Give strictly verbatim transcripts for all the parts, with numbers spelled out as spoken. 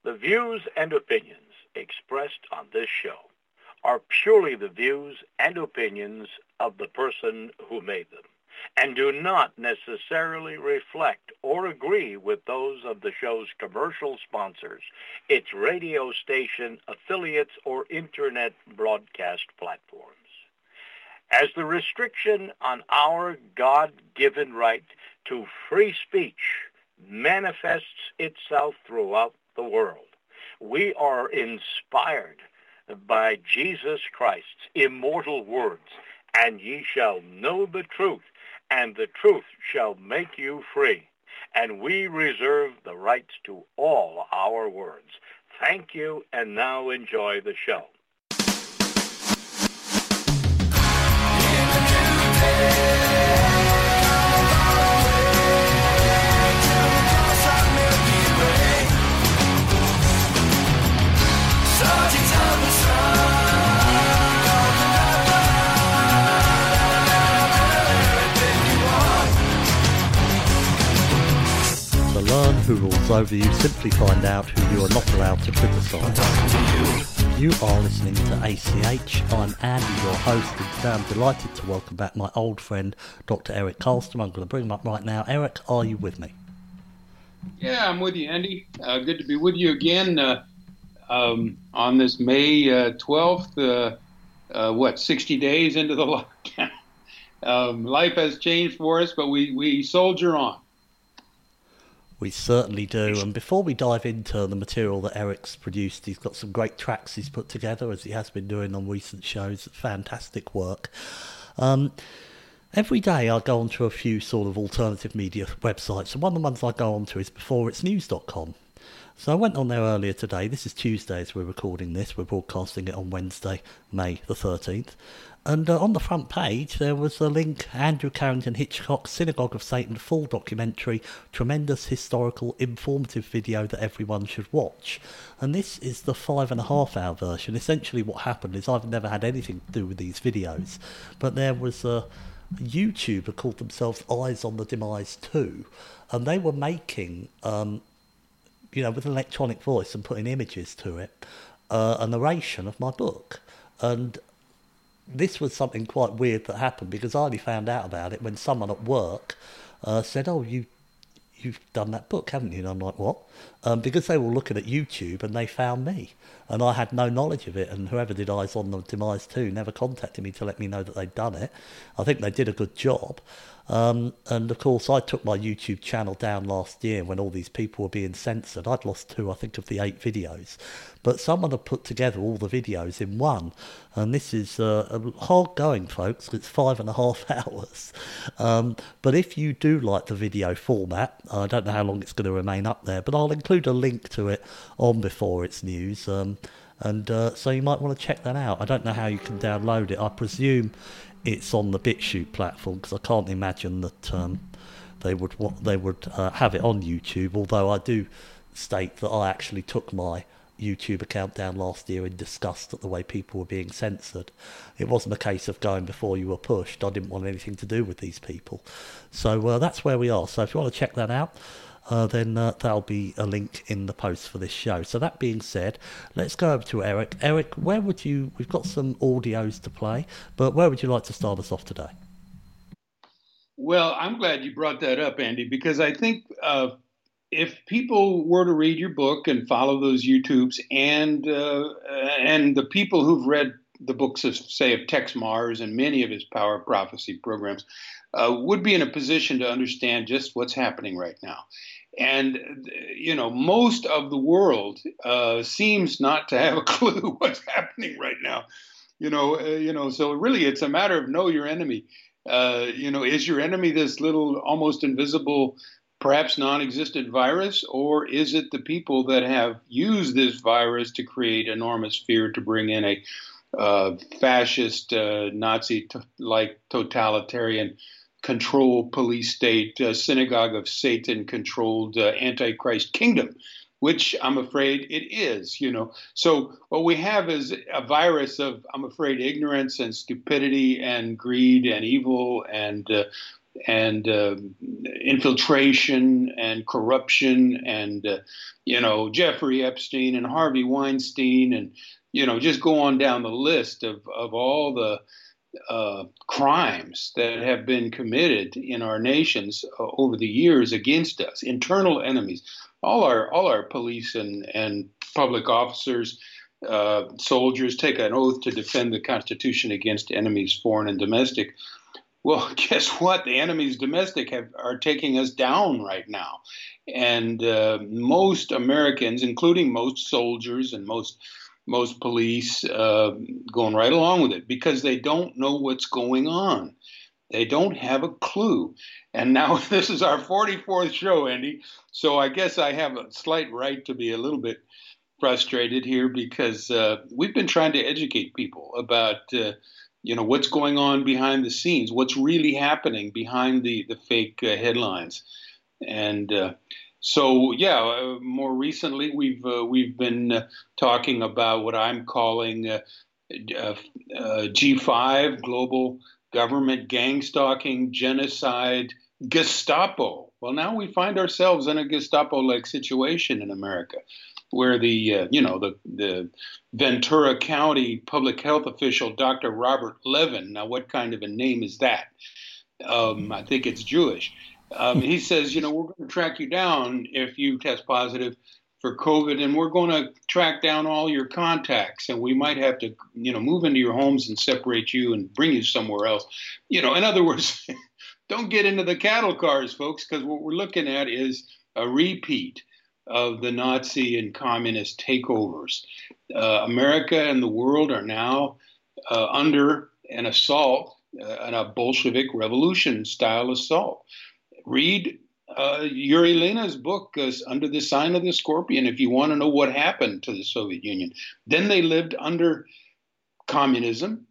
The views and opinions expressed on this show are purely the views and opinions of the person who made them, and do not necessarily reflect or agree with those of the show's commercial sponsors, its radio station affiliates, or internet broadcast platforms. As the restriction on our God-given right to free speech manifests itself throughout the world, we are inspired by Jesus Christ's immortal words, and ye shall know the truth, and the truth shall make you free. And we reserve the rights to all our words. Thank you, and now enjoy the show. To learn who rules over you, simply find out who you are not allowed to criticise. You are listening to A C H. I'm Andy, your host, and today I'm delighted to welcome back my old friend, Doctor Eric Karlstrom. I'm going to bring him up right now. Eric, are you with me? Yeah, I'm with you, Andy. Uh, good to be with you again uh, um, on this May uh, twelfth, uh, uh, what, sixty days into the lockdown. um, life has changed for us, but we, we soldier on. We certainly do. And before we dive into the material that Eric's produced, he's got some great tracks he's put together, as he has been doing on recent shows. Fantastic work. Um, every day I go onto a few sort of alternative media websites, and one of the ones I go onto is before it's news dot com. So I went on there earlier today. This is Tuesday as we're recording this. We're broadcasting it on Wednesday, May the thirteenth. And uh, on the front page, there was a link, Andrew Carrington Hitchcock, Synagogue of Satan, full documentary, tremendous historical, informative video that everyone should watch. And this is the five and a half hour version. Essentially what happened is I've never had anything to do with these videos, but there was a YouTuber called themselves Eyes on the Demise two, and they were making, um, you know, with an electronic voice and putting images to it, uh, a narration of my book. And this was something quite weird that happened, because I only found out about it when someone at work uh, said, oh, you, you've done that book, haven't you? And I'm like, what? Um, because they were looking at YouTube and they found me. And I had no knowledge of it, and whoever did Eyes on the Demise two never contacted me to let me know that they'd done it. I think they did a good job. Um, and of course, I took my YouTube channel down last year when all these people were being censored. I'd lost two, I think, of the eight videos. But someone had put together all the videos in one. And this is uh, hard going, folks. It's five and a half hours. Um, but if you do like the video format, I don't know how long it's going to remain up there, but I'll include a link to it on Before It's News. Um, and uh, so you might want to check that out. I don't know how you can download it. I presume it's on the BitChute platform, because I can't imagine that um, they would they would uh, have it on YouTube, although I do state that I actually took my YouTube account down last year in disgust at the way people were being censored. It wasn't a case of going before you were pushed. I didn't want anything to do with these people. So uh, that's where we are. So if you want to check that out, Uh, then uh, there'll be a link in the post for this show. So that being said, let's go over to Eric. Eric, where would you, we've got some audios to play, but where would you like to start us off today? Well, I'm glad you brought that up, Andy, because I think uh, if people were to read your book and follow those YouTubes, and uh, and the people who've read the books of, say, of Tex Mars and many of his Power of Prophecy programs, uh, would be in a position to understand just what's happening right now. And, you know, most of the world uh, seems not to have a clue what's happening right now. You know, uh, you know, so really it's a matter of know your enemy. Uh, you know, is your enemy this little almost invisible, perhaps non-existent virus, or is it the people that have used this virus to create enormous fear, to bring in a uh, fascist, uh, Nazi-like totalitarian control police state, uh, synagogue of Satan controlled uh, Antichrist kingdom, which I'm afraid it is, you know. So what we have is a virus of, I'm afraid, ignorance and stupidity and greed and evil and uh, and uh, infiltration and corruption and, uh, you know, Jeffrey Epstein and Harvey Weinstein and, you know, just go on down the list of, of all the uh, crimes that have been committed in our nations uh, over the years against us, internal enemies. All our all our police and, and public officers, uh, soldiers take an oath to defend the Constitution against enemies, foreign and domestic. Well, guess what? The enemies domestic have, are taking us down right now. And uh, most Americans, including most soldiers and most most police, uh, going right along with it because they don't know what's going on. They don't have a clue. And now this is our forty-fourth show, Andy. So I guess I have a slight right to be a little bit frustrated here because uh, we've been trying to educate people about uh, you know, what's going on behind the scenes, what's really happening behind the, the fake uh, headlines. And uh, so, yeah, uh, more recently, we've uh, we've been uh, talking about what I'm calling uh, uh, uh, G five, global government gang stalking, genocide, Gestapo. Well, now we find ourselves in a Gestapo-like situation in America, where the, uh, you know, the, the Ventura County public health official, Doctor Robert Levin, now what kind of a name is that? Um, I think it's Jewish. Um, he says, you know, we're going to track you down if you test positive for COVID, and we're going to track down all your contacts, and we might have to, you know, move into your homes and separate you and bring you somewhere else. You know, in other words, don't get into the cattle cars, folks, because what we're looking at is a repeat of the Nazi and communist takeovers. Uh, America and the world are now uh, under an assault, uh, and a Bolshevik revolution style assault. Read uh, Yuri Lena's book, uh, Under the Sign of the Scorpion, if you want to know what happened to the Soviet Union. Then they lived under communism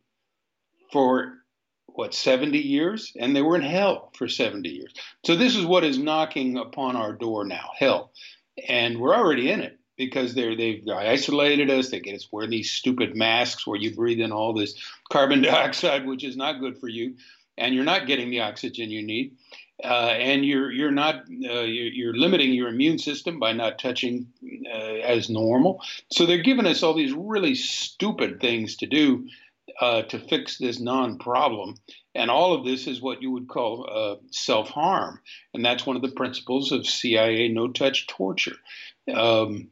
for, what, seventy years? And they were in hell for seventy years. So this is what is knocking upon our door now, hell. And we're already in it because they're, they've isolated us. They get us wearing these stupid masks where you breathe in all this carbon dioxide, which is not good for you. And you're not getting the oxygen you need. Uh, and you're you're not uh, you're, you're limiting your immune system by not touching uh, as normal. So they're giving us all these really stupid things to do uh, to fix this non-problem. And all of this is what you would call uh, self-harm. And that's one of the principles of C I A no-touch torture. Um,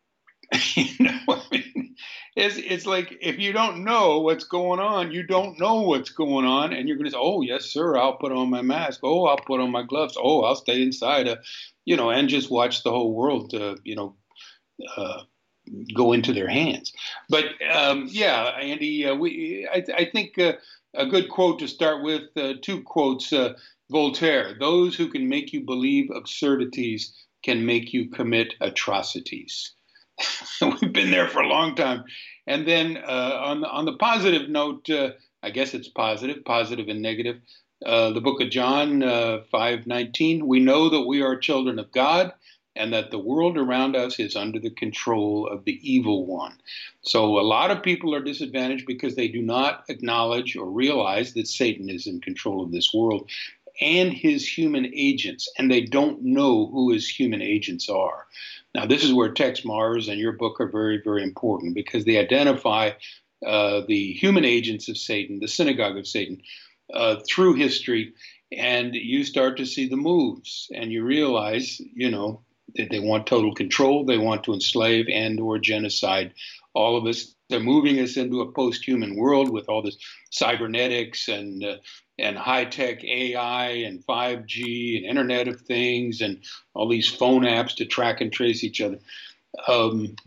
you know, I mean, it's, it's like if you don't know what's going on, you don't know what's going on. And you're going to say, oh, yes, sir, I'll put on my mask. Oh, I'll put on my gloves. Oh, I'll stay inside, uh, you know, and just watch the whole world, uh, you know, uh, go into their hands. But, um, yeah, Andy, uh, we I, I think uh, a good quote to start with, uh, two quotes, uh, Voltaire, those who can make you believe absurdities can make you commit atrocities. We've been there for a long time. And then uh, on, the, on the positive note, uh, I guess it's positive, positive and negative, uh, the book of John uh, five nineteen, we know that we are children of God and that the world around us is under the control of the evil one. So a lot of people are disadvantaged because they do not acknowledge or realize that Satan is in control of this world and his human agents, and they don't know who his human agents are. Now, this is where Tex Mars and your book are very, very important because they identify uh, the human agents of Satan, the synagogue of Satan, uh, through history, and you start to see the moves, and you realize, you know, that they want total control, they want to enslave and or genocide all of us. They're moving us into a post-human world with all this cybernetics and uh, and high-tech A I and five G and Internet of Things and all these phone apps to track and trace each other. Um,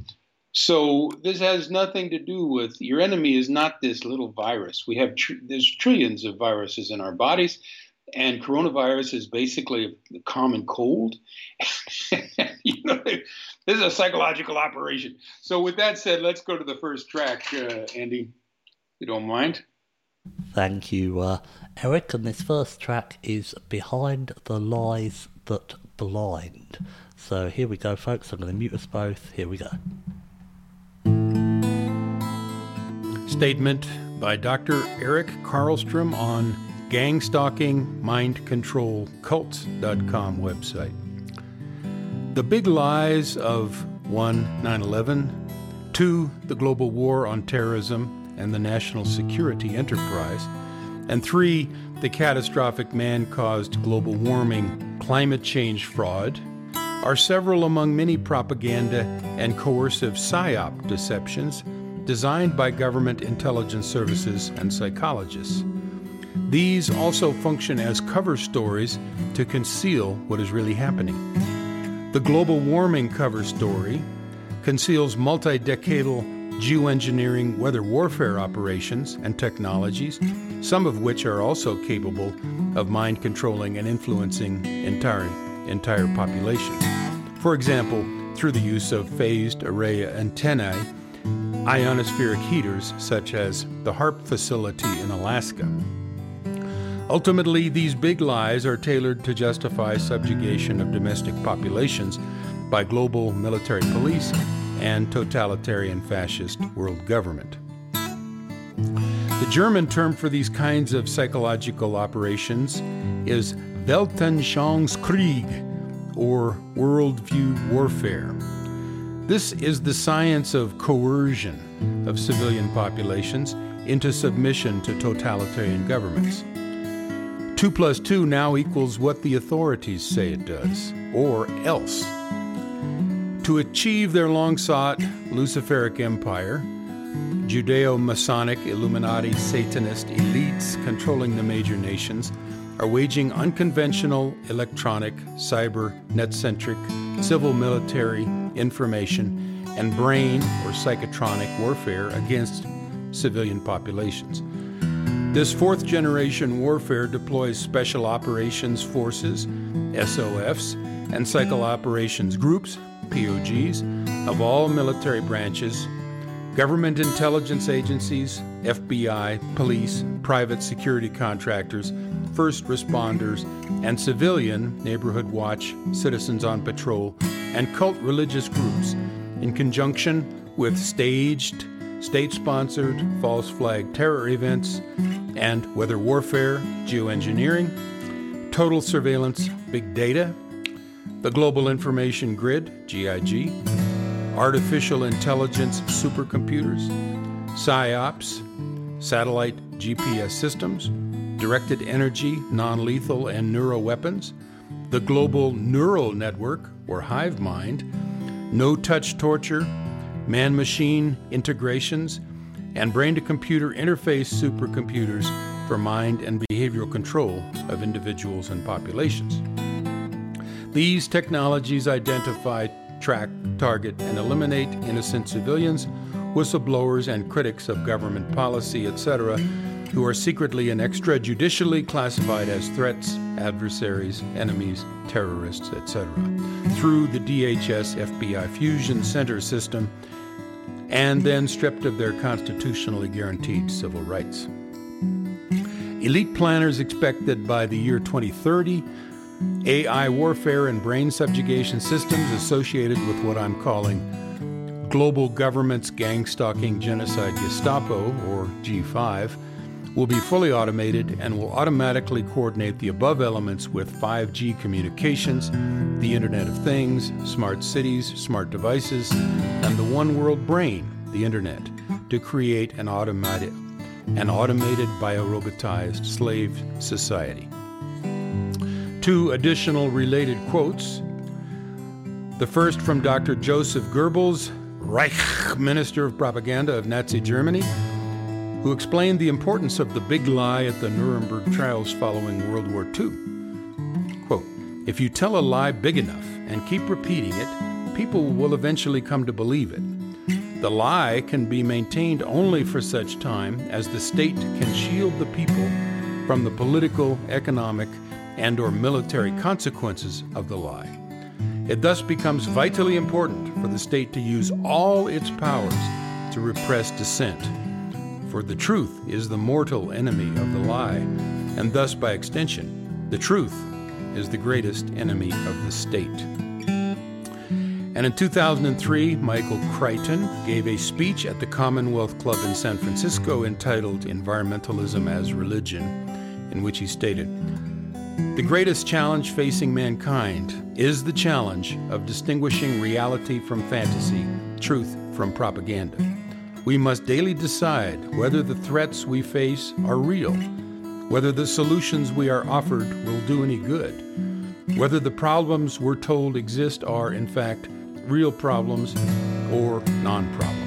so this has nothing to do with, your enemy is not this little virus. We have, tr- there's trillions of viruses in our bodies, and coronavirus is basically a common cold. You know, this is a psychological operation. So with that said, let's go to the first track, uh, Andy, if you don't mind. Thank you, uh, Eric. And this first track is Behind the Lies That Blind. So here we go, folks. I'm going to mute us both. Here we go. Statement by Doctor Eric Karlstrom on gang stalking, mind control cults dot com website. The big lies of one, nine eleven, two, the global war on terrorism and the national security enterprise, and three, the catastrophic man-caused global warming climate change fraud, are several among many propaganda and coercive psyop deceptions designed by government intelligence services and psychologists. These also function as cover stories to conceal what is really happening. The global warming cover story conceals multi-decadal geoengineering weather warfare operations and technologies, some of which are also capable of mind controlling and influencing entire, entire populations. For example, through the use of phased array antennae, ionospheric heaters such as the HAARP facility in Alaska. Ultimately, these big lies are tailored to justify subjugation of domestic populations by global military police and totalitarian fascist world government. The German term for these kinds of psychological operations is Weltanschauungskrieg, or worldview warfare. This is the science of coercion of civilian populations into submission to totalitarian governments. Two plus two now equals what the authorities say it does, or else. To achieve their long-sought Luciferic empire, Judeo-Masonic, Illuminati, Satanist elites controlling the major nations are waging unconventional electronic, cyber, net-centric, civil military, information, and brain or psychotronic warfare against civilian populations. This fourth-generation warfare deploys Special Operations Forces, S O Fs, and Psycho Operations Groups, P O Gs, of all military branches, government intelligence agencies, F B I, police, private security contractors, first responders, and civilian neighborhood watch, citizens on patrol, and cult religious groups, in conjunction with staged, state-sponsored, false flag terror events, and weather warfare, geoengineering, total surveillance, big data, the Global Information Grid, G I G, artificial intelligence supercomputers, PSYOPs, satellite G P S systems, directed energy, non-lethal, and neuroweapons, the global neural network, or hive mind, no-touch torture, man-machine integrations, and brain-to-computer interface supercomputers for mind and behavioral control of individuals and populations. These technologies identify, track, target, and eliminate innocent civilians, whistleblowers, and critics of government policy, et cetera, who are secretly and extrajudicially classified as threats, adversaries, enemies, terrorists, et cetera, through the D H S F B I Fusion Center system, and then stripped of their constitutionally guaranteed civil rights. Elite planners expect that by the year twenty thirty, A I warfare and brain subjugation systems associated with what I'm calling Global Government's Gang-Stalking Genocide Gestapo, or G five, will be fully automated and will automatically coordinate the above elements with five G communications, the Internet of Things, smart cities, smart devices, and the one world brain, the Internet, to create an automated, an automated biorobotized slave society. Two additional related quotes. The first from Doctor Joseph Goebbels, Reich Minister of Propaganda of Nazi Germany, who explained the importance of the big lie at the Nuremberg trials following World War Two. Quote, "If you tell a lie big enough and keep repeating it, people will eventually come to believe it. The lie can be maintained only for such time as the state can shield the people from the political, economic, and or military consequences of the lie. It thus becomes vitally important for the state to use all its powers to repress dissent. For the truth is the mortal enemy of the lie, and thus, by extension, the truth is the greatest enemy of the state." And in two thousand three, Michael Crichton gave a speech at the Commonwealth Club in San Francisco entitled Environmentalism as Religion, in which he stated, "The greatest challenge facing mankind is the challenge of distinguishing reality from fantasy, truth from propaganda. We must daily decide whether the threats we face are real, whether the solutions we are offered will do any good, whether the problems we're told exist are, in fact, real problems or non-problems."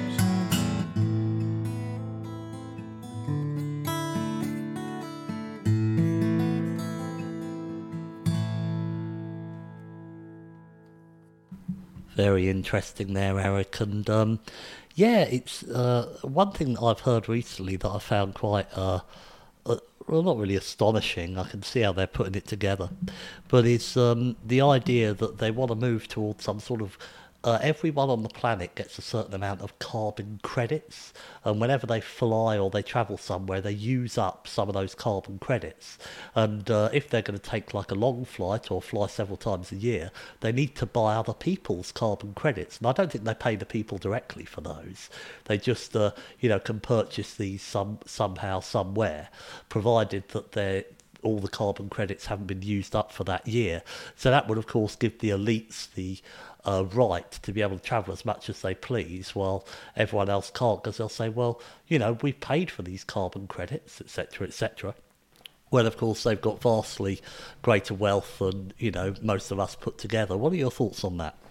Very interesting there, Eric. And um, yeah, it's uh, one thing that I've heard recently that I found quite, uh, uh, well, not really astonishing. I can see how they're putting it together. But it's um, the idea that they want to move towards some sort of, uh, everyone on the planet gets a certain amount of carbon credits. And whenever they fly or they travel somewhere, they use up some of those carbon credits. And uh, if they're going to take like a long flight or fly several times a year, they need to buy other people's carbon credits. And I don't think they pay the people directly for those. They just, uh, you know, can purchase these some somehow, somewhere, provided that they're all the carbon credits haven't been used up for that year. So that would, of course, give the elites the uh, right to be able to travel as much as they please, while everyone else can't, because they'll say, well, you know, we paid for these carbon credits, et cetera, et cetera. Well, of course, they've got vastly greater wealth than, you know, most of us put together. What are your thoughts on that?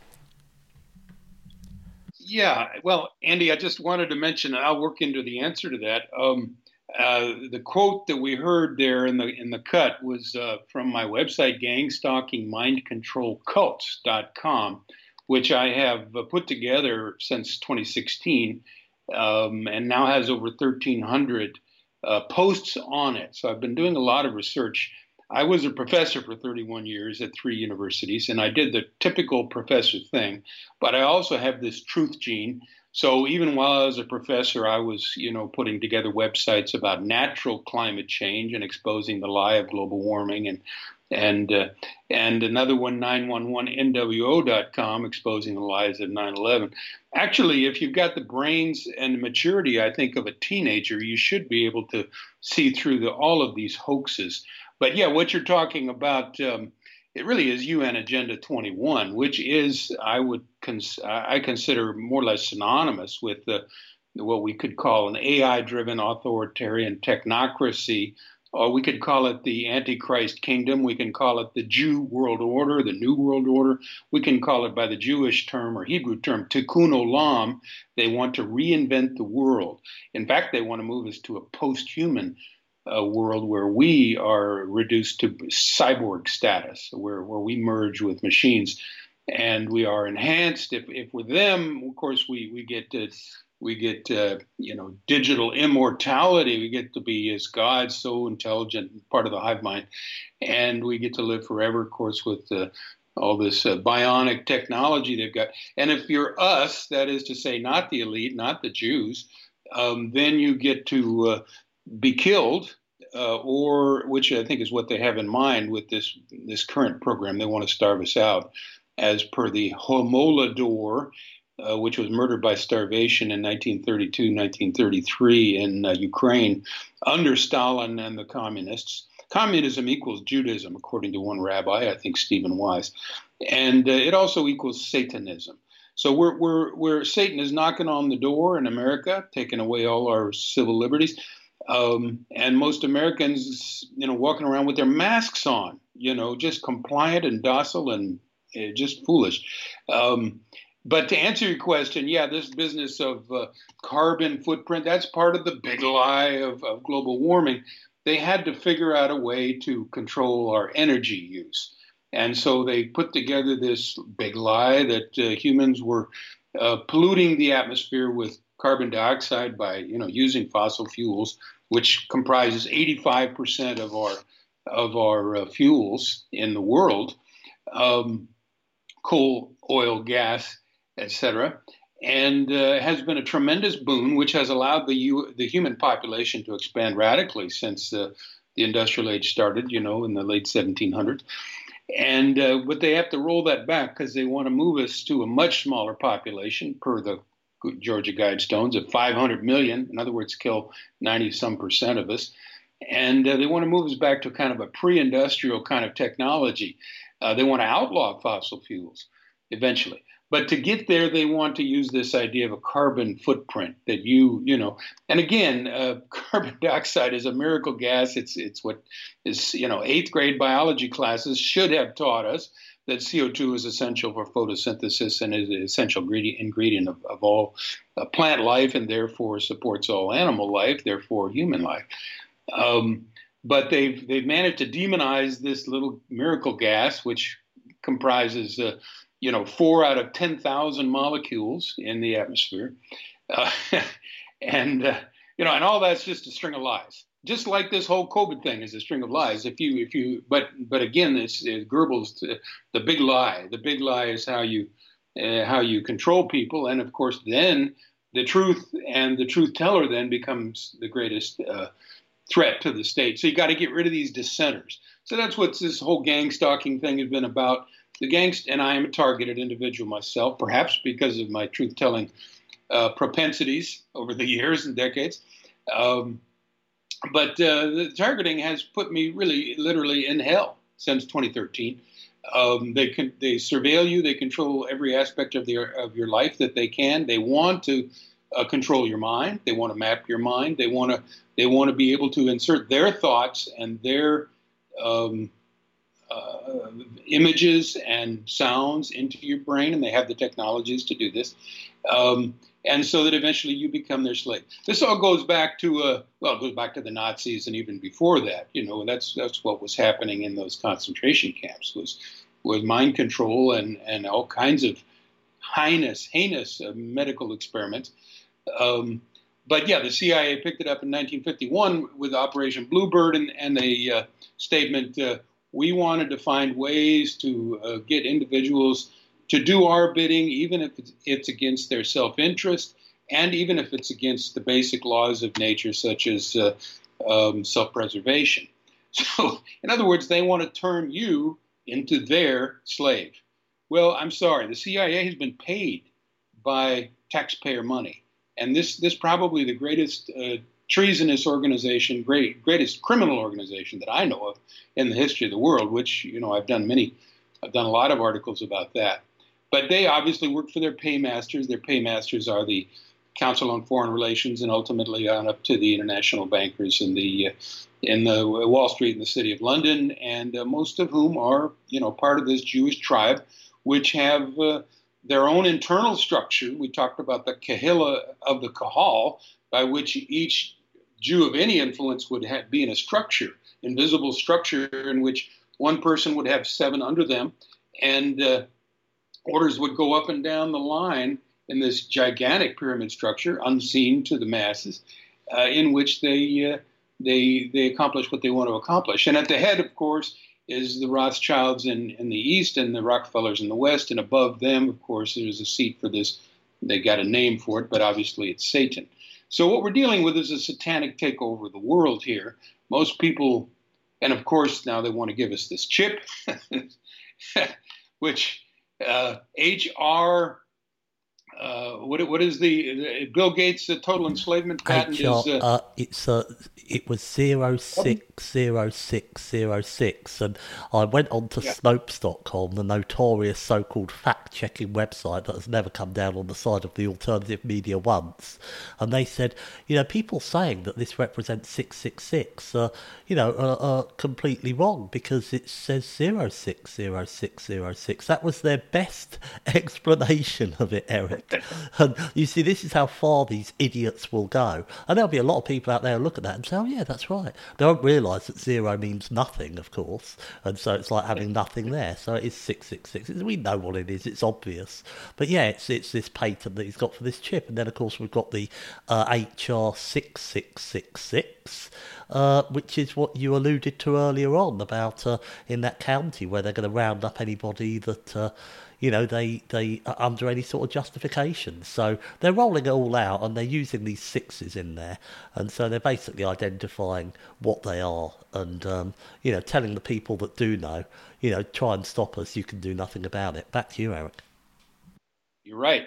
Yeah, well, Andy, I just wanted to mention, and I'll work into the answer to that. Um, uh, the quote that we heard there in the in the cut was uh, from my website, gang stalking mind control cults dot com, which I have uh, put together since twenty sixteen, um, and now has over thirteen hundred uh, posts on it. So I've been doing a lot of research. I was a professor for thirty-one years at three universities, and I did the typical professor thing, but I also have this truth gene. So even while I was a professor, I was, you know, putting together websites about natural climate change and exposing the lie of global warming, and and uh, and another one, nine one one N W O dot com, exposing the lies of nine eleven. Actually, if you've got the brains and maturity, I think, of a teenager, you should be able to see through the, all of these hoaxes. But yeah, what you're talking about, um, it really is U N Agenda twenty-one, which is, I would cons- I consider more or less synonymous with the, what we could call an A I-driven authoritarian technocracy, or we could call it the Antichrist kingdom. We can call it the Jew world order, the New World Order. We can call it by the Jewish term or Hebrew term, Tikkun Olam. They want to reinvent the world. In fact, they want to move us to a post-human a world where we are reduced to cyborg status, where, where we merge with machines, and we are enhanced. If, if with them, of course, we we get uh, we get uh, you know digital immortality. We get to be as God, so intelligent, part of the hive mind, and we get to live forever. Of course, with uh, all this uh, bionic technology they've got. And if you're us, that is to say, not the elite, not the Jews, um, then you get to uh, be killed, uh, or which I think is what they have in mind with this this current program. They want to starve us out, as per the Holodomor, uh, which was murdered by starvation in nineteen thirty-two, nineteen thirty-three in uh, Ukraine under Stalin and the communists. Communism equals Judaism, according to one rabbi, I think Stephen Wise, and uh, it also equals Satanism. So we're we're we're Satan is knocking on the door in America, taking away all our civil liberties. Um, and most Americans, you know, walking around with their masks on, you know, just compliant and docile and uh, just foolish. Um, but to answer your question, yeah, this business of uh, carbon footprint, that's part of the big lie of, of global warming. They had to figure out a way to control our energy use. And so they put together this big lie that uh, humans were uh, polluting the atmosphere with carbon dioxide by, you know, using fossil fuels, which comprises eighty-five percent of our of our uh, fuels in the world, um, coal, oil, gas, et cetera, and uh, has been a tremendous boon, which has allowed the U- the human population to expand radically since uh, the industrial age started, you know, in the late seventeen hundreds. And uh, but they have to roll that back because they want to move us to a much smaller population, per the Georgia Guidestones, of five hundred million. In other words, kill ninety some percent of us. And uh, they want to move us back to kind of a pre-industrial kind of technology. Uh, they want to outlaw fossil fuels eventually. But to get there, they want to use this idea of a carbon footprint that you, you know, and again, uh, carbon dioxide is a miracle gas. It's it's what is, you know, eighth grade biology classes should have taught us, that C O two is essential for photosynthesis and is an essential ingredient of, of all uh, plant life, and therefore supports all animal life, therefore human life. Um, but they've they've managed to demonize this little miracle gas, which comprises uh, you know, four out of ten thousand molecules in the atmosphere. Uh, and, uh, you know, and all that's just a string of lies. Just like this whole COVID thing is a string of lies. If you, if you, but, but again, it's it Goebbels, uh, the big lie. The big lie is how you, uh, how you control people. And of course, then the truth and the truth teller then becomes the greatest uh, threat to the state. So you got to get rid of these dissenters. So that's what this whole gang stalking thing has been about. The gangster, and I am a targeted individual myself, perhaps because of my truth-telling uh, propensities over the years and decades. Um, but uh, the targeting has put me really, literally in hell since twenty thirteen. Um, they can, they surveil you. They control every aspect of your of your life that they can. They want to uh, control your mind. They want to map your mind. They want to they want to be able to insert their thoughts and their um, Uh, images and sounds into your brain, and they have the technologies to do this, um, and so that eventually you become their slave. This all goes back to uh, well, it goes back to the Nazis, and even before that, you know, that's that's what was happening in those concentration camps was was mind control and and all kinds of heinous heinous uh, medical experiments. Um, but yeah, the C I A picked it up in nineteen fifty-one with Operation Bluebird and and a uh, statement. Uh, We wanted to find ways to uh, get individuals to do our bidding, even if it's against their self-interest, and even if it's against the basic laws of nature, such as uh, um, self-preservation. So, in other words, they want to turn you into their slave. Well, I'm sorry, the C I A has been paid by taxpayer money, and this this probably the greatest uh, treasonous organization, great, greatest criminal organization that I know of in the history of the world, which, you know, I've done many, I've done a lot of articles about that. But they obviously work for their paymasters. Their paymasters are the Council on Foreign Relations and ultimately on up to the international bankers in the, uh, in the Wall Street in the City of London, and uh, most of whom are, you know, part of this Jewish tribe, which have uh, their own internal structure. We talked about the Kahila of the Kahal, by which each Jew of any influence would have, be in a structure, invisible structure, in which one person would have seven under them, and uh, orders would go up and down the line in this gigantic pyramid structure, unseen to the masses, uh, in which they uh, they they accomplish what they want to accomplish. And at the head, of course, is the Rothschilds in, in the East and the Rockefellers in the West, and above them, of course, there's a seat for this. They got a name for it, but obviously it's Satan. So what we're dealing with is a satanic takeover of the world here. Most people, and of course now they want to give us this chip, which uh, H R, uh, what what is the Bill Gates' uh, total enslavement patent? H R, is uh, uh, it's uh, it was zero six zero six zero six, and I went on to Yeah. Snopes dot com, the notorious so-called fact-checking website that has never come down on the side of the alternative media once, and they said, you know, people saying that this represents six six six, uh, you know, are, are completely wrong because it says zero six zero six zero six. That was their best explanation of it, Eric. And you see, this is how far these idiots will go. And there'll be a lot of people out there who look at that and say, oh yeah, that's right. They won't realise that zero means nothing, of course. And so it's like having nothing there. So it is six six six. We know what it is. It's obvious. But yeah, it's it's this patent that he's got for this chip. And then, of course, we've got the uh, H R six six six six, uh, which is what you alluded to earlier on about uh, in that county where they're going to round up anybody that... Uh, you know, they, they are under any sort of justification. So they're rolling it all out and they're using these sixes in there. And so they're basically identifying what they are and, um, you know, telling the people that do know, you know, try and stop us. You can do nothing about it. Back to you, Eric. You're right.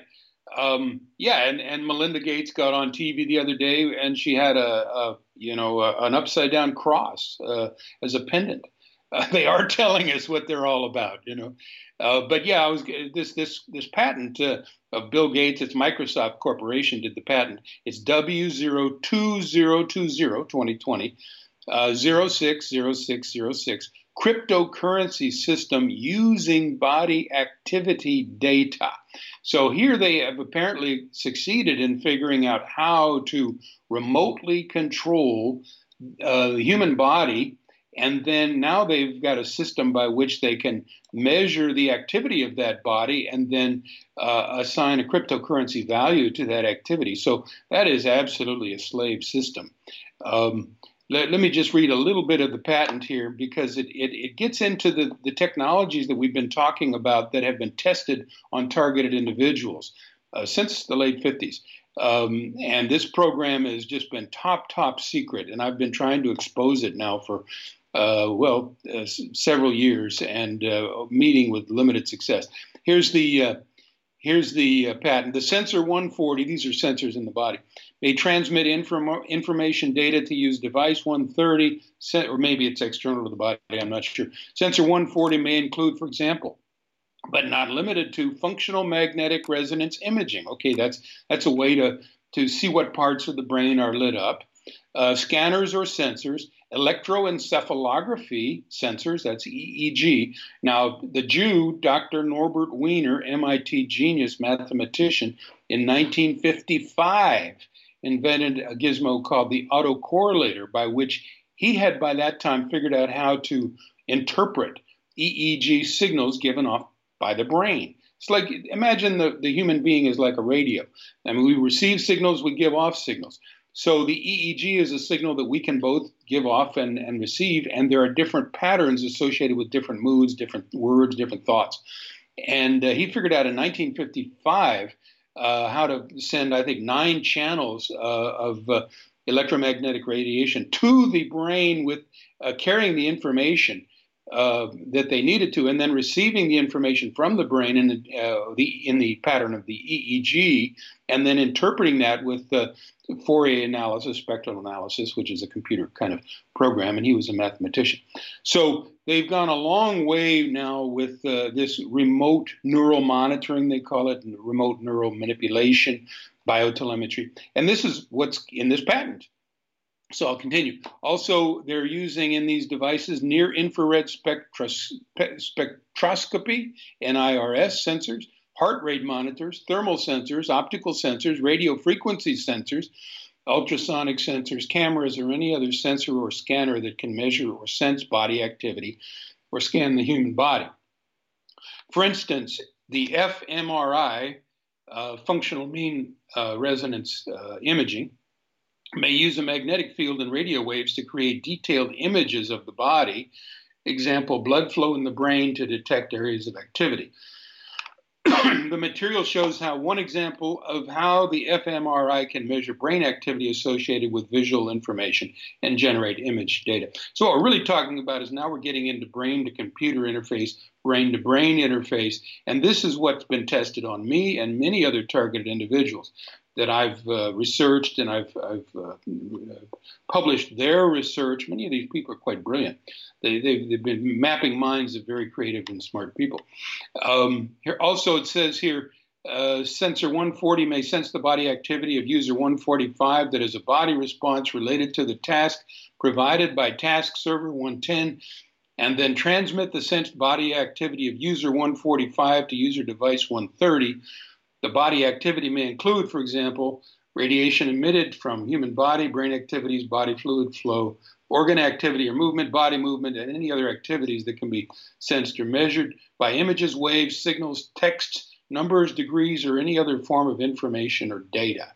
Um, yeah, and, and Melinda Gates got on T V the other day, and she had a, a you know a, an upside down cross uh, as a pendant. Uh, they are telling us what they're all about, you know. Uh, but yeah, I was this this this patent uh, of Bill Gates. It's Microsoft Corporation did the patent. It's W zero two zero two zero twenty twenty uh, zero six zero six zero six cryptocurrency system using body activity data. So here they have apparently succeeded in figuring out how to remotely control uh, the human body. And then now they've got a system by which they can measure the activity of that body and then uh, assign a cryptocurrency value to that activity. So that is absolutely a slave system. Um, let, let me just read a little bit of the patent here, because it, it, it gets into the, the technologies that we've been talking about that have been tested on targeted individuals uh, since the late fifties. Um, and this program has just been top, top secret. And I've been trying to expose it now for Uh, well, uh, s- several years, and uh, meeting with limited success. Here's the uh, here's the uh, patent. The sensor one forty. These are sensors in the body. May transmit inform- information data to use device one thirty, or maybe it's external to the body. I'm not sure. Sensor one forty may include, for example, but not limited to, functional magnetic resonance imaging. Okay, that's that's a way to to see what parts of the brain are lit up. Uh, scanners or sensors, electroencephalography sensors, that's E E G. Now, the Jew, Doctor Norbert Wiener, M I T genius mathematician, in nineteen fifty-five invented a gizmo called the autocorrelator, by which he had by that time figured out how to interpret E E G signals given off by the brain. It's like, imagine the, the human being is like a radio. I mean, we receive signals, we give off signals. So the E E G is a signal that we can both give off and, and receive, and there are different patterns associated with different moods, different words, different thoughts. And uh, he figured out in nineteen fifty-five uh, how to send, I think, nine channels uh, of uh, electromagnetic radiation to the brain with uh, carrying the information uh, that they needed to, and then receiving the information from the brain in the, uh, the in the pattern of the E E G, and then interpreting that with the Fourier analysis, spectral analysis, which is a computer kind of program, and he was a mathematician. So they've gone a long way now with uh, this remote neural monitoring, they call it, remote neural manipulation, biotelemetry. And this is what's in this patent. So I'll continue. Also, they're using in these devices near-infrared spectros- spectroscopy, N I R S sensors, heart rate monitors, thermal sensors, optical sensors, radio frequency sensors, ultrasonic sensors, cameras, or any other sensor or scanner that can measure or sense body activity or scan the human body. For instance, the f M R I, uh, functional mean uh, resonance uh, imaging, may use a magnetic field and radio waves to create detailed images of the body, example, blood flow in the brain to detect areas of activity. The material shows how one example of how the f M R I can measure brain activity associated with visual information and generate image data. So what we're really talking about is now we're getting into brain-to-computer interface, brain-to-brain interface, and this is what's been tested on me and many other targeted individuals that I've uh, researched, and I've, I've uh, published their research. Many of these people are quite brilliant. They, they've, they've been mapping minds of very creative and smart people. Um, here also it says here, uh, sensor one forty may sense the body activity of user one forty-five that is a body response related to the task provided by task server one ten, and then transmit the sensed body activity of user one forty-five to user device one thirty. The body activity may include, for example, radiation emitted from human body, brain activities, body fluid flow, organ activity or movement, body movement, and any other activities that can be sensed or measured by images, waves, signals, texts, numbers, degrees, or any other form of information or data.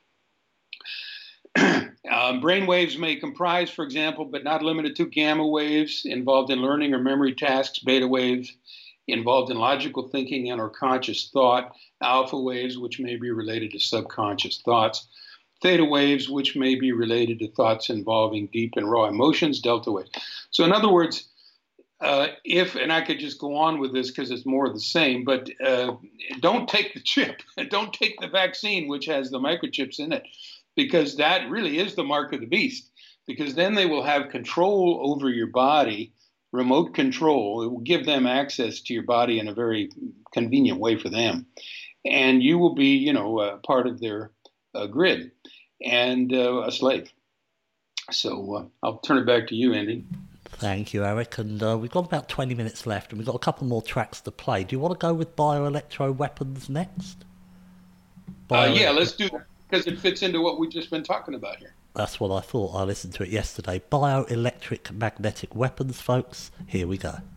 um, brain waves may comprise, for example, but not limited to, gamma waves involved in learning or memory tasks, beta waves involved in logical thinking and or conscious thought, alpha waves, which may be related to subconscious thoughts, theta waves, which may be related to thoughts involving deep and raw emotions, delta waves. So in other words, uh, if, and I could just go on with this because it's more of the same, but uh, don't take the chip. Don't take the vaccine, which has the microchips in it, because that really is the mark of the beast. Because then they will have control over your body, remote control. It will give them access to your body in a very convenient way for them. And you will be, you know, uh, part of their uh, grid and uh, a slave. So uh, I'll turn it back to you, Andy. Thank you, Eric. And uh, we've got about twenty minutes left, and we've got a couple more tracks to play. Do you want to go with bioelectro weapons next? Bio- uh, yeah, let's do that, because it fits into what we've just been talking about here. That's what I thought. I listened to it yesterday. Bioelectric magnetic weapons, folks. Here we go.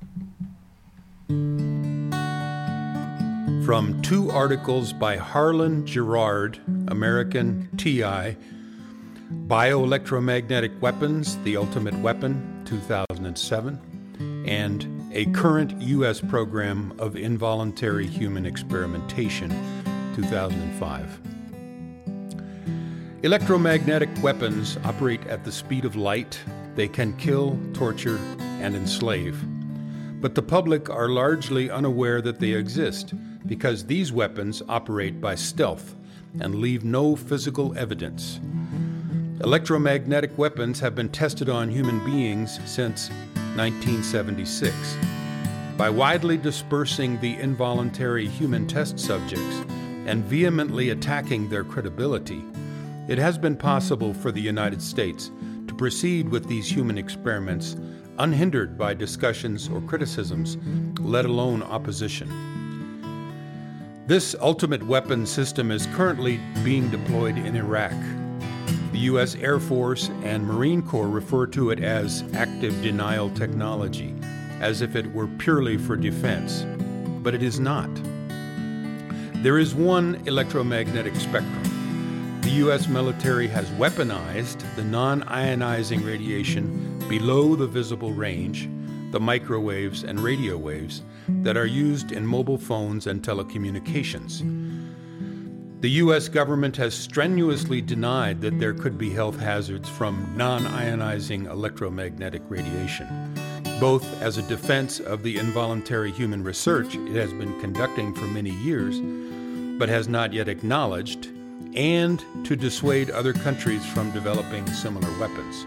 From two articles by Harlan Gerard, American T I, Bioelectromagnetic Weapons, The Ultimate Weapon, two thousand seven, and A Current U S Program of Involuntary Human Experimentation, two thousand five. Electromagnetic weapons operate at the speed of light. They can kill, torture, and enslave. But the public are largely unaware that they exist because these weapons operate by stealth and leave no physical evidence. Electromagnetic weapons have been tested on human beings since nineteen seventy-six. By widely dispersing the involuntary human test subjects and vehemently attacking their credibility, it has been possible for the United States to proceed with these human experiments unhindered by discussions or criticisms, let alone opposition. This ultimate weapon system is currently being deployed in Iraq. The U S Air Force and Marine Corps refer to it as active denial technology, as if it were purely for defense, but it is not. There is one electromagnetic spectrum. The U S military has weaponized the non-ionizing radiation below the visible range, the microwaves and radio waves that are used in mobile phones and telecommunications. The U S government has strenuously denied that there could be health hazards from non-ionizing electromagnetic radiation, both as a defense of the involuntary human research it has been conducting for many years, but has not yet acknowledged, and to dissuade other countries from developing similar weapons.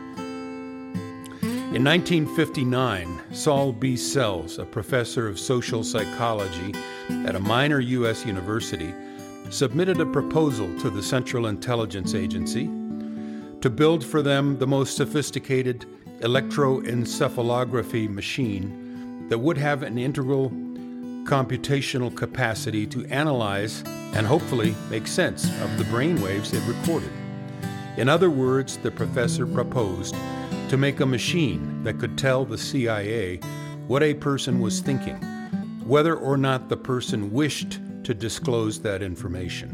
In nineteen fifty-nine, Saul B. Sells, a professor of social psychology at a minor U S university, submitted a proposal to the Central Intelligence Agency to build for them the most sophisticated electroencephalography machine that would have an integral computational capacity to analyze and hopefully make sense of the brain waves it recorded. In other words, the professor proposed to make a machine that could tell the C I A what a person was thinking, whether or not the person wished to disclose that information.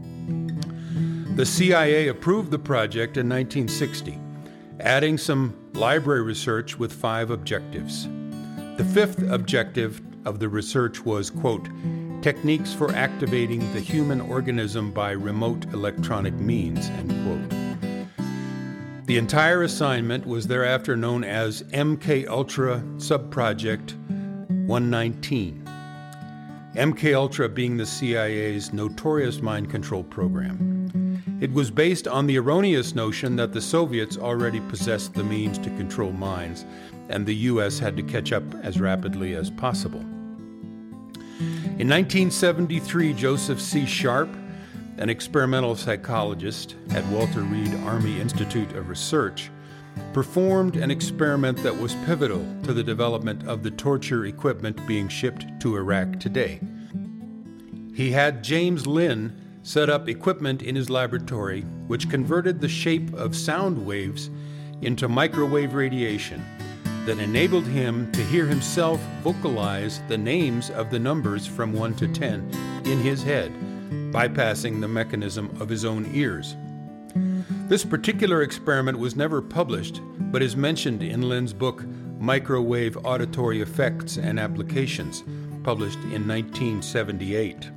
The C I A approved the project in nineteen sixty, adding some library research with five objectives. The fifth objective of the research was, quote, techniques for activating the human organism by remote electronic means, end quote. The entire assignment was thereafter known as M K Ultra Subproject one nineteen, M K Ultra being the C I A's notorious mind control program. It was based on the erroneous notion that the Soviets already possessed the means to control minds, and the U S had to catch up as rapidly as possible. In nineteen seventy-three, Joseph C. Sharp, an experimental psychologist at Walter Reed Army Institute of Research, performed an experiment that was pivotal to the development of the torture equipment being shipped to Iraq today. He had James Lynn set up equipment in his laboratory which converted the shape of sound waves into microwave radiation that enabled him to hear himself vocalize the names of the numbers from one to ten in his head, bypassing the mechanism of his own ears. This particular experiment was never published, but is mentioned in Lynn's book, Microwave Auditory Effects and Applications, published in nineteen seventy-eight.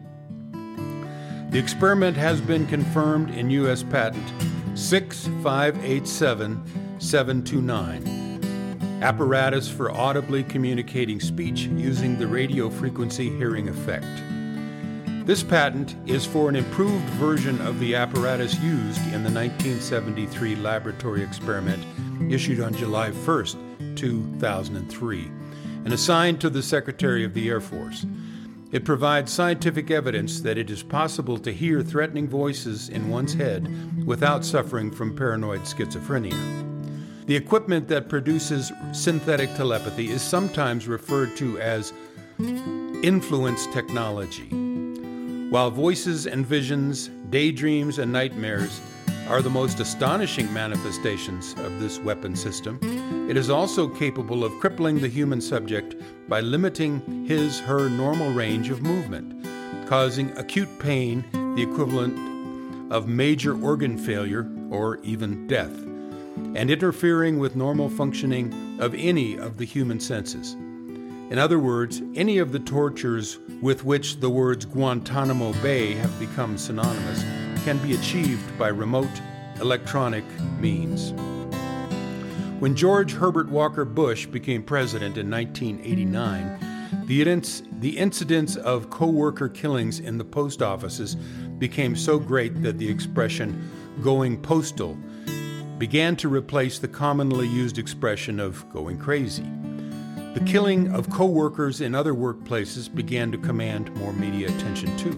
The experiment has been confirmed in U S Patent six five eight seven seven two nine. apparatus for audibly communicating speech using the radio frequency hearing effect. This patent is for an improved version of the apparatus used in the nineteen seventy-three laboratory experiment issued on July first, two thousand three, and assigned to the Secretary of the Air Force. It provides scientific evidence that it is possible to hear threatening voices in one's head without suffering from paranoid schizophrenia. The equipment that produces synthetic telepathy is sometimes referred to as influence technology. While voices and visions, daydreams and nightmares are the most astonishing manifestations of this weapon system, it is also capable of crippling the human subject by limiting his, her normal range of movement, causing acute pain, the equivalent of major organ failure or even death, and interfering with normal functioning of any of the human senses. In other words, any of the tortures with which the words Guantanamo Bay have become synonymous can be achieved by remote electronic means. When George Herbert Walker Bush became president in nineteen eighty-nine, the, inc- the incidence of co-worker killings in the post offices became so great that the expression going postal began to replace the commonly used expression of going crazy. The killing of co-workers in other workplaces began to command more media attention too.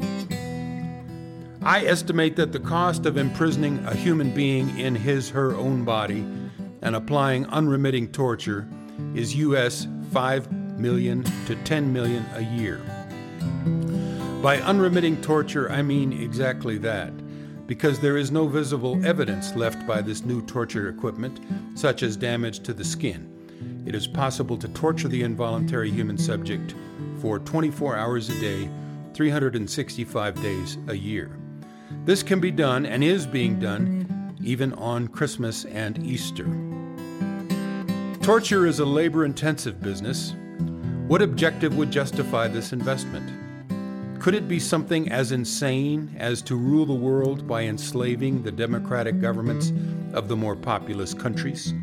I estimate that the cost of imprisoning a human being in his, her own body and applying unremitting torture is U S five million to ten million a year. By unremitting torture, I mean exactly that, because there is no visible evidence left by this new torture equipment, such as damage to the skin. It is possible to torture the involuntary human subject for twenty-four hours a day, three hundred sixty-five days a year. This can be done and is being done even on Christmas and Easter. Torture is a labor-intensive business. What objective would justify this investment? Could it be something as insane as to rule the world by enslaving the democratic governments of the more populous countries?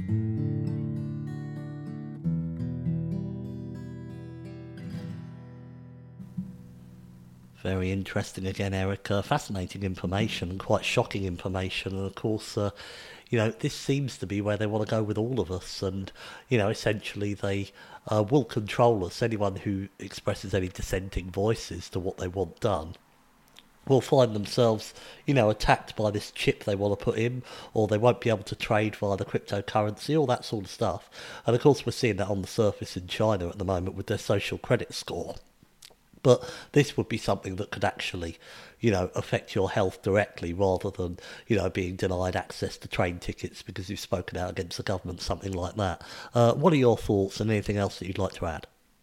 Very interesting again, Eric. Uh, fascinating information and quite shocking information. And of course, uh, you know, this seems to be where they want to go with all of us. And, you know, essentially they uh, will control us. Anyone who expresses any dissenting voices to what they want done will find themselves, you know, attacked by this chip they want to put in, or they won't be able to trade via the cryptocurrency, all that sort of stuff. And of course, we're seeing that on the surface in China at the moment with their social credit score. But this would be something that could actually, you know, affect your health directly rather than, you know, being denied access to train tickets because you've spoken out against the government, something like that. Uh, what are your thoughts and anything else that you'd like to add?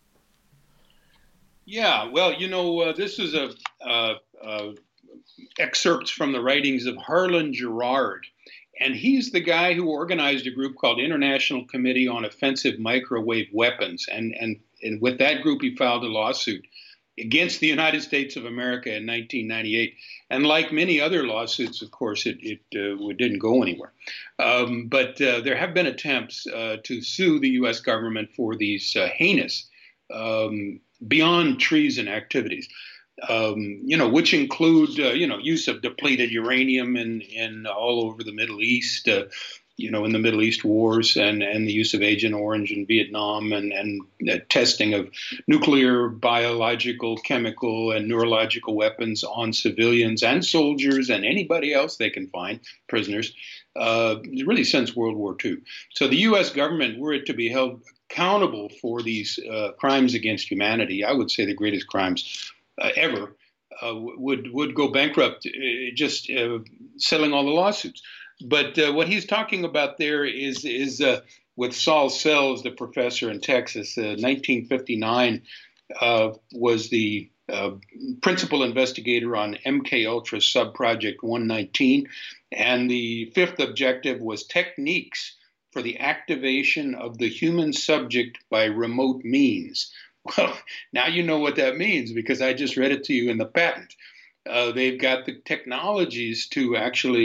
Yeah, well, you know, uh, this is a uh, uh, excerpts from the writings of Harlan Gerard. And he's the guy who organized a group called International Committee on Offensive Microwave Weapons. And, and, and with that group, he filed a lawsuit against the United States of America in nineteen ninety-eight. And like many other lawsuits, of course, it, it uh, didn't go anywhere. Um, but uh, there have been attempts uh, to sue the U S government for these uh, heinous, um, beyond treason activities, um, you know, which include, uh, you know, use of depleted uranium in, in all over the Middle East, uh, you know, in the Middle East wars, and, and the use of Agent Orange in Vietnam, and, and uh, testing of nuclear, biological, chemical, and neurological weapons on civilians and soldiers and anybody else they can find, prisoners, uh, really since World War Two. So the U S government, were it to be held accountable for these uh, crimes against humanity, I would say the greatest crimes uh, ever, uh, would, would go bankrupt uh, just uh, settling all the lawsuits. But uh, what he's talking about there is is uh, with Saul Sells, the professor in Texas. Uh, nineteen fifty-nine uh, was the uh, principal investigator on M K Ultra Subproject one nineteen, and the fifth objective was techniques for the activation of the human subject by remote means. Well, now you know what that means, because I just read it to you in the patent. Uh, they've got the technologies to actually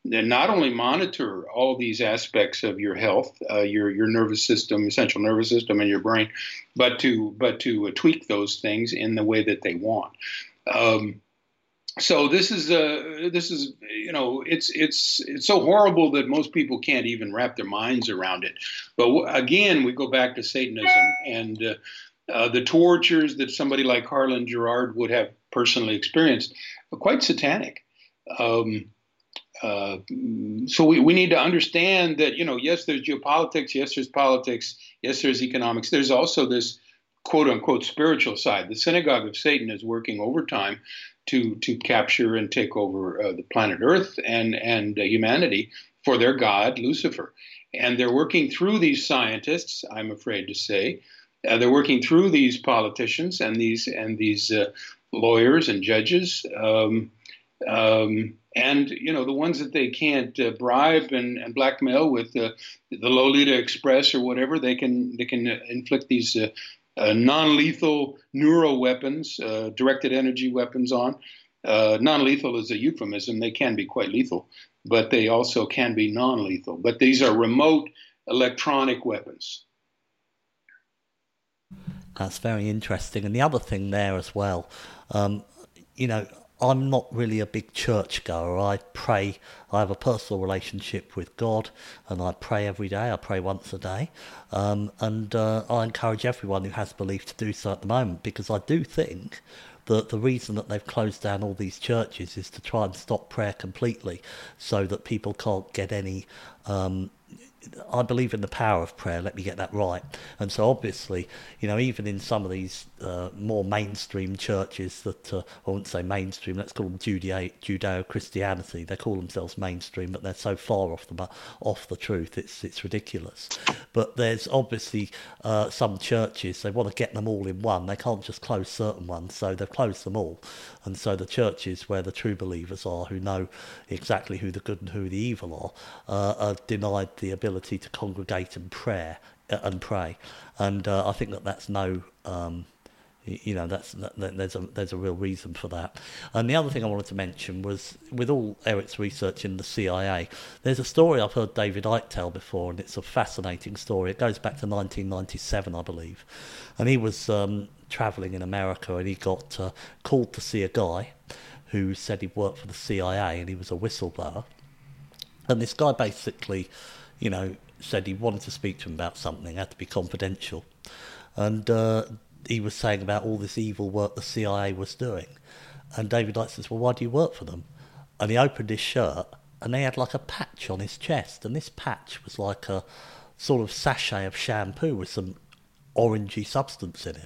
not only monitor all these aspects of your health, uh, your your nervous system, central nervous system, and your brain, but to but to uh, tweak those things in the way that they want. Um, so this is uh, this is you know it's it's it's so horrible that most people can't even wrap their minds around it. But w- again, we go back to Satanism and uh, uh, the tortures that somebody like Harlan Gerard would have personally experienced are quite satanic. Um, Uh, so we, we need to understand that, you know, yes, there's geopolitics. Yes, there's politics. Yes, there's economics. There's also this quote unquote spiritual side. The synagogue of Satan is working overtime to to capture and take over uh, the planet Earth and, and uh, humanity for their god, Lucifer. And they're working through these scientists, I'm afraid to say. Uh, they're working through these politicians and these and these uh, lawyers and judges. Um, um, And, you know, the ones that they can't uh, bribe and, and blackmail with uh, the Lolita Express or whatever, they can they can inflict these uh, uh, non-lethal neuro weapons, uh, directed energy weapons on. Uh, non-lethal is a euphemism. They can be quite lethal, but they also can be non-lethal. But these are remote electronic weapons. That's very interesting. And the other thing there as well, um, you know, I'm not really a big church goer. I pray, I have a personal relationship with God, and I pray every day. I pray once a day. Um, and uh, I encourage everyone who has belief to do so at the moment, because I do think that the reason that they've closed down all these churches is to try and stop prayer completely, so that people can't get any... Um, I believe in the power of prayer, let me get that right. And so obviously, you know, even in some of these uh, more mainstream churches that, uh, I wouldn't say mainstream, let's call them Judeo- Judeo-Christianity. They call themselves mainstream, but they're so far off the off the truth, it's it's ridiculous. But there's obviously uh, some churches, they want to get them all in one. They can't just close certain ones, so they've closed them all. And so the churches where the true believers are, who know exactly who the good and who the evil are, uh, are denied the ability to congregate and prayer uh, and pray, and uh, I think that that's no, um, you know, that's that, that there's a there's a real reason for that. And the other thing I wanted to mention was, with all Eric's research in the C I A, there's a story I've heard David Icke tell before, and it's a fascinating story. It goes back to nineteen ninety-seven, I believe, and he was um, travelling in America, and he got uh, called to see a guy who said he'd worked for the C I A, and he was a whistleblower, and this guy basically, you know, said he wanted to speak to him about something, had to be confidential. And uh, he was saying about all this evil work the C I A was doing. And David Icke says, well, why do you work for them? And he opened his shirt, and they had like a patch on his chest. And this patch was like a sort of sachet of shampoo with some orangey substance in it.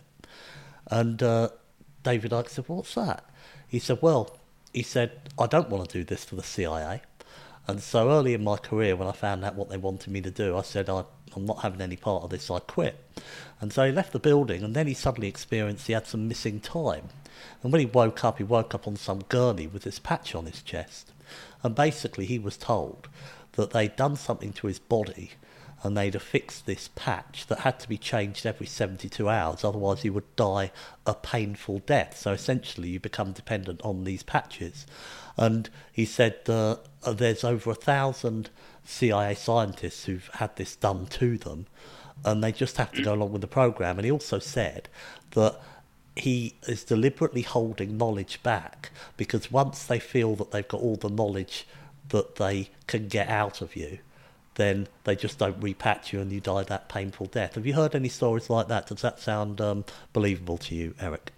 And uh, David Icke said, what's that? He said, well, he said, I don't want to do this for the C I A. And so early in my career, when I found out what they wanted me to do, I said, I, I'm not having any part of this, I quit. And so he left the building, and then he suddenly experienced he had some missing time. And when he woke up, he woke up on some gurney with this patch on his chest. And basically he was told that they'd done something to his body, and they'd affixed this patch that had to be changed every seventy-two hours, otherwise he would die a painful death. So essentially you become dependent on these patches. And he said uh, there's over a thousand C I A scientists who've had this done to them, and they just have to go along with the program. And he also said that he is deliberately holding knowledge back, because once they feel that they've got all the knowledge that they can get out of you, then they just don't repatch you and you die that painful death. Have you heard any stories like that? Does that sound um, believable to you, Eric?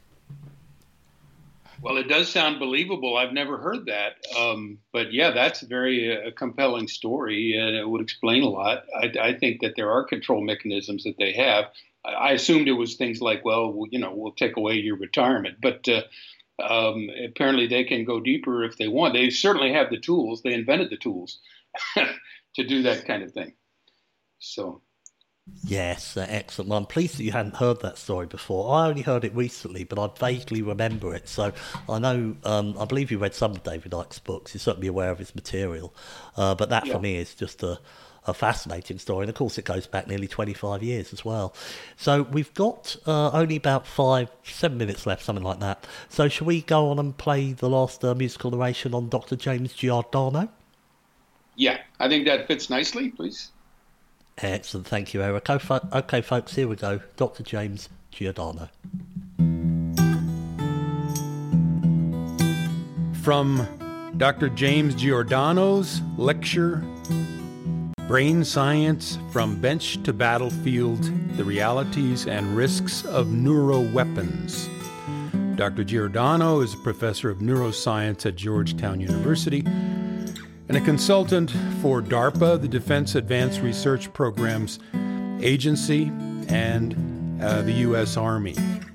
Well, it does sound believable. I've never heard that. Um, but yeah, that's a very uh, compelling story, and it would explain a lot. I, I think that there are control mechanisms that they have. I, I assumed it was things like, well, you know, we'll take away your retirement. But uh, um, apparently they can go deeper if they want. They certainly have the tools. They invented the tools to do that kind of thing. So... Yes, uh, excellent. Well, I'm pleased that you hadn't heard that story before. I only heard it recently, but I vaguely remember it. So I know, um, I believe you read some of David Icke's books. You're certainly aware of his material. Uh, but that, yeah, for me, is just a, a fascinating story. And, of course, it goes back nearly twenty-five years as well. So we've got uh, only about five, seven minutes left, something like that. So shall we go on and play the last uh, musical narration on Doctor James Giordano? Yeah, I think that fits nicely, please. Excellent, thank you, Eric. Okay, folks, here we go. Doctor James Giordano. From Doctor James Giordano's lecture, Brain Science from Bench to Battlefield, the Realities and Risks of Neuroweapons. Doctor Giordano is a professor of neuroscience at Georgetown University and a consultant for DARPA, the Defense Advanced Research Programs Agency, and uh, the U S Army.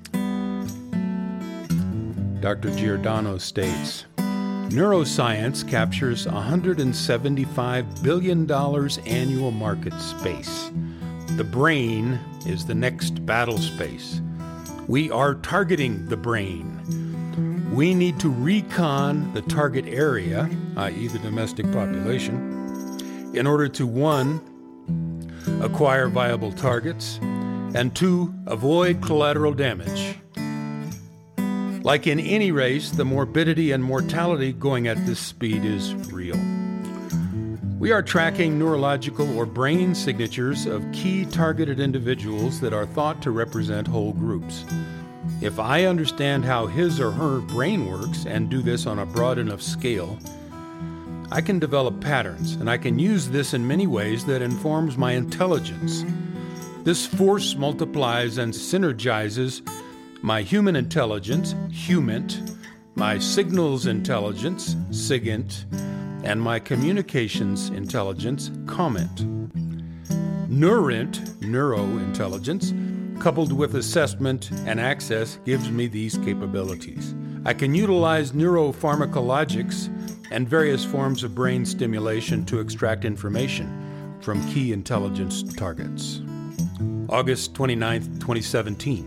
Doctor Giordano states, neuroscience captures one hundred seventy-five billion dollars annual market space. The brain is the next battle space. We are targeting the brain. We need to recon the target area, that is the domestic population, in order to, one, acquire viable targets, and two, avoid collateral damage. Like in any race, the morbidity and mortality going at this speed is real. We are tracking neurological or brain signatures of key targeted individuals that are thought to represent whole groups. If I understand how his or her brain works and do this on a broad enough scale, I can develop patterns, and I can use this in many ways that informs my intelligence. This force multiplies and synergizes my human intelligence, humint, my signals intelligence, sigint, and my communications intelligence, comment. Neurint, neurointelligence, coupled with assessment and access, gives me these capabilities. I can utilize neuropharmacologics and various forms of brain stimulation to extract information from key intelligence targets. August twenty-ninth, twenty seventeen.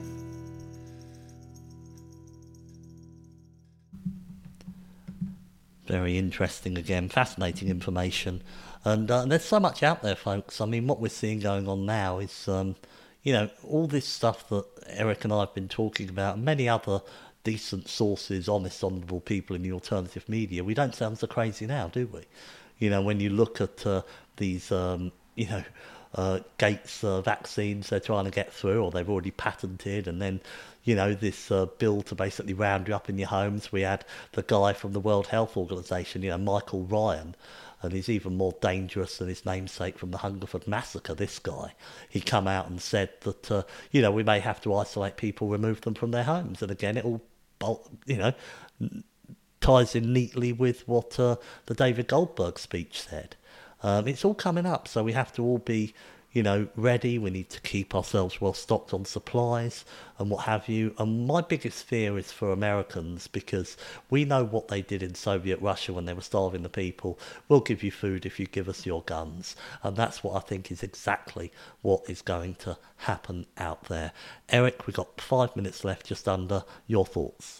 Very interesting again, fascinating information. And uh, there's so much out there, folks. I mean, what we're seeing going on now is, um, you know, all this stuff that Eric and I have been talking about, and many other decent sources, honest, honourable people in the alternative media. We don't sound so crazy now, do we? You know, when you look at uh, these, um, you know, uh, Gates uh, vaccines they're trying to get through, or they've already patented, and then, you know, this uh, bill to basically round you up in your homes. We had the guy from the World Health Organization, you know, Michael Ryan, and he's even more dangerous than his namesake from the Hungerford Massacre, this guy. He come out and said that, uh, you know, we may have to isolate people, remove them from their homes. And again, it all, you know, ties in neatly with what uh, the David Goldberg speech said. Um, it's all coming up, so we have to all be, you know, ready. We need to keep ourselves well stocked on supplies and what have you. And my biggest fear is for Americans, because we know what they did in Soviet Russia when they were starving the people. We'll give you food if you give us your guns. And that's what I think is exactly what is going to happen out there. Eric, we've got five minutes left, just under. Your thoughts?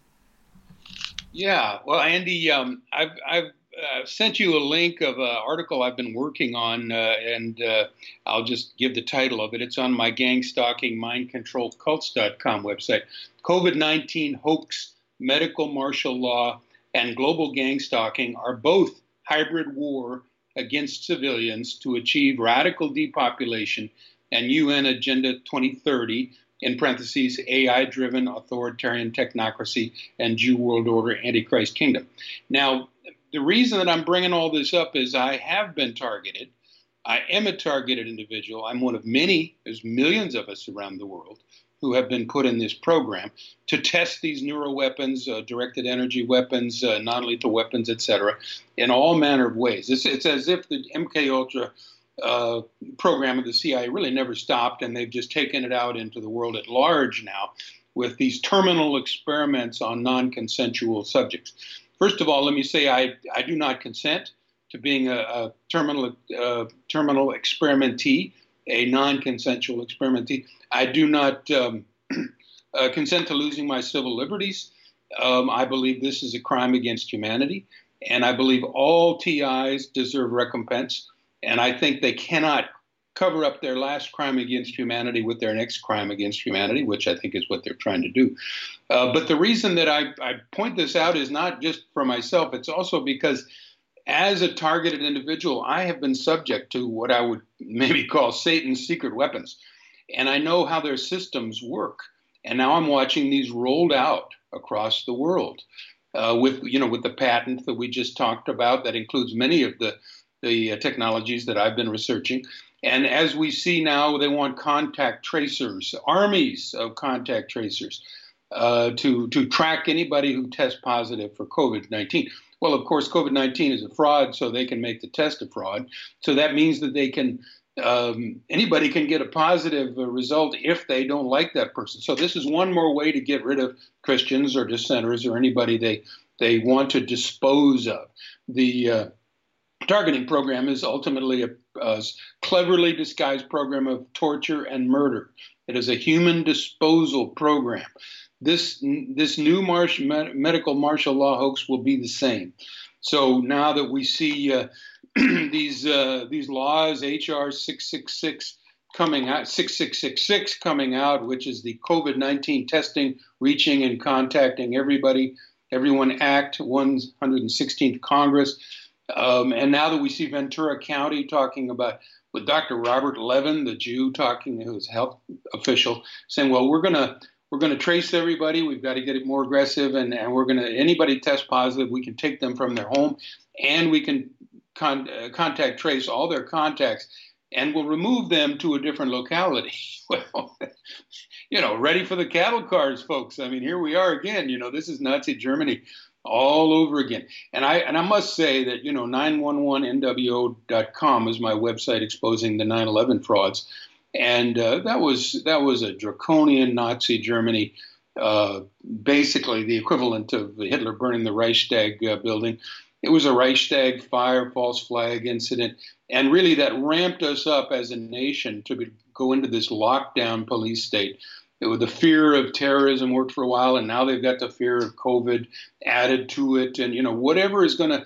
Yeah, well, Andy, um, I've, I've Uh, sent you a link of an article I've been working on, uh, and uh, I'll just give the title of it. It's on my gang stalking mind control cults dot com website. COVID nineteen hoax, medical martial law, and global gang stalking are both hybrid war against civilians to achieve radical depopulation and U N Agenda twenty thirty, in parentheses, A I-driven authoritarian technocracy and Jew world order antichrist kingdom. Now, the reason that I'm bringing all this up is I have been targeted. I am a targeted individual. I'm one of many, there's millions of us around the world, who have been put in this program to test these neuroweapons, uh, directed energy weapons, uh, non-lethal weapons, et cetera, in all manner of ways. It's, it's as if the M K Ultra uh, program of the C I A really never stopped, and they've just taken it out into the world at large now with these terminal experiments on non-consensual subjects. First of all, let me say I, I do not consent to being a, a terminal uh, terminal experimentee, a non-consensual experimentee. I do not um, uh, consent to losing my civil liberties. Um, I believe this is a crime against humanity, and I believe all T Is deserve recompense, and I think they cannot cover up their last crime against humanity with their next crime against humanity, which I think is what they're trying to do. Uh, but the reason that I, I point this out is not just for myself. It's also because as a targeted individual, I have been subject to what I would maybe call Satan's secret weapons. And I know how their systems work. And now I'm watching these rolled out across the world uh, with, you know, with the patent that we just talked about that includes many of the, the uh, technologies that I've been researching. And as we see now, they want contact tracers, armies of contact tracers uh, to, to track anybody who tests positive for COVID nineteen. Well, of course, COVID nineteen is a fraud, so they can make the test a fraud. So that means that they can, um, anybody can get a positive result if they don't like that person. So this is one more way to get rid of Christians or dissenters or anybody they they want to dispose of. The uh, targeting program is ultimately a, a cleverly disguised program of torture and murder. It is a human disposal program. This this new marsh, med, medical martial law hoax will be the same. So now that we see uh, these uh, these laws, H R six six six coming out, six six six six coming out, which is the COVID nineteen testing, reaching and contacting everybody, everyone Act, one hundred sixteenth Congress, um, and now that we see Ventura County talking about with Doctor Robert Levin, the Jew, talking who's health official, saying, well, we're gonna. We're going to trace everybody. We've got to get it more aggressive, and, and we're going to anybody test positive, we can take them from their home, and we can con, uh, contact trace all their contacts, and we'll remove them to a different locality. Well, you know, ready for the cattle cars, folks. I mean, here we are again. You know, this is Nazi Germany all over again. And I and I must say that, you know, nine one one N W O dot com is my website exposing the nine eleven frauds. And uh, that was that was a draconian Nazi Germany, uh, basically the equivalent of Hitler burning the Reichstag uh, building. It was a Reichstag fire, false flag incident, and really that ramped us up as a nation to be, go into this lockdown police state. It was the fear of terrorism worked for a while, and now they've got the fear of COVID added to it, and you know whatever is going to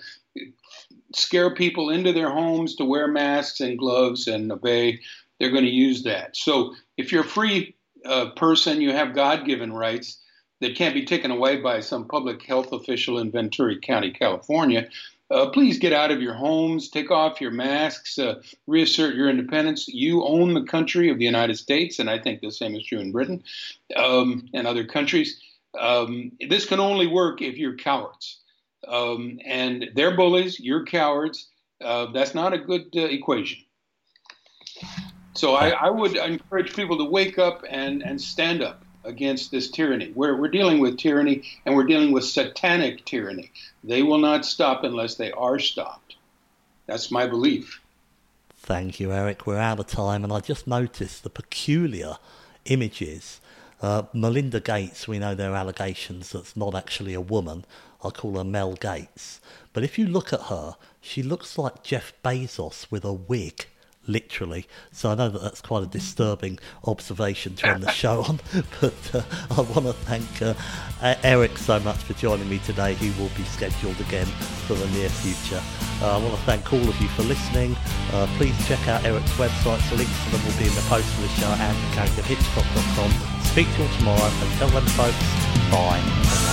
scare people into their homes to wear masks and gloves and obey. They're going to use that. So if you're a free uh, person, you have God-given rights that can't be taken away by some public health official in Ventura County, California. Uh, please get out of your homes, take off your masks, uh, reassert your independence. You own the country of the United States, and I think the same is true in Britain um, and other countries. Um, this can only work if you're cowards. Um, and they're bullies, you're cowards. Uh, that's not a good uh, equation. So I, I would encourage people to wake up and, and stand up against this tyranny. We're, we're dealing with tyranny, and we're dealing with satanic tyranny. They will not stop unless they are stopped. That's my belief. Thank you, Eric. We're out of time, and I just noticed the peculiar images. Uh, Melinda Gates, we know there are allegations that's not actually a woman. I call her Mel Gates. But if you look at her, she looks like Jeff Bezos with a wig. Literally. So I know that that's quite a disturbing observation to end the show on, but uh, I want to thank uh, Eric so much for joining me today. He will be scheduled again for the near future. Uh, I want to thank all of you for listening. Uh, please check out Eric's websites. The links to them will be in the post for the show and at carrington hitchcock dot com. Speak to you all tomorrow. Until then, folks, bye.